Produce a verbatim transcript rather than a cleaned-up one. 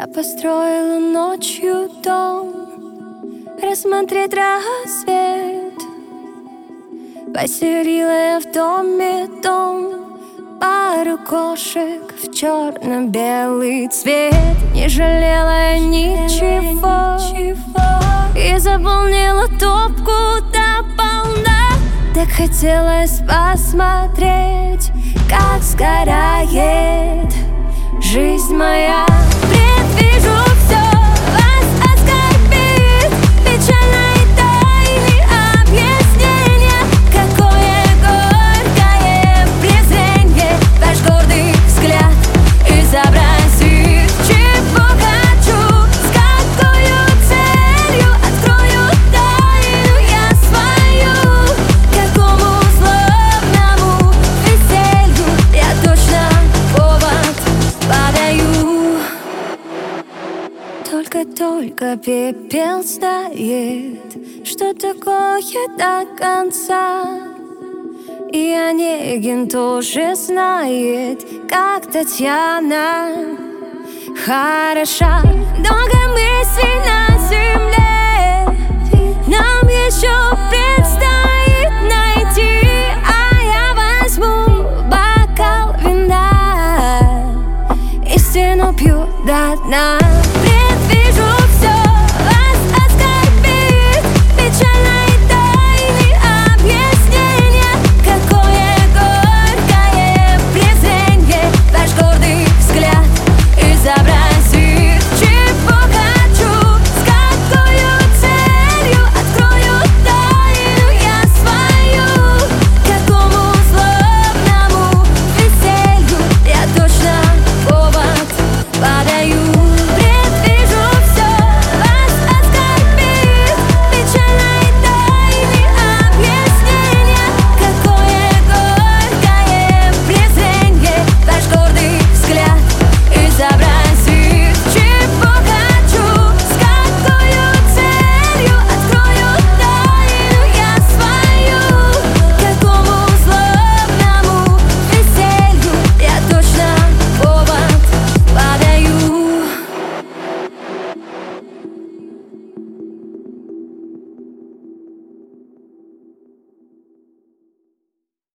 Я построила ночью дом, рассмотреть рассвет. Поселила я в доме дом, пару кошек в черно-белый цвет. Не жалела я ничего и заполнила топку до полна. Так хотелось посмотреть, как сгорает жизнь моя. Предвижу все, вас оскорбит печальной тайны объяснения. Какое горькое презренье ваш гордый взгляд изобразит. Чего хочу, с какой целью открою тайну я свою. Какому злобному веселью я точно повод подаю. Только-только пепел знает, что такое до конца. И Онегин тоже знает, как Татьяна хороша. Много мыслей на земле нам еще предстоит найти, а я возьму бокал вина, истину пью до дна.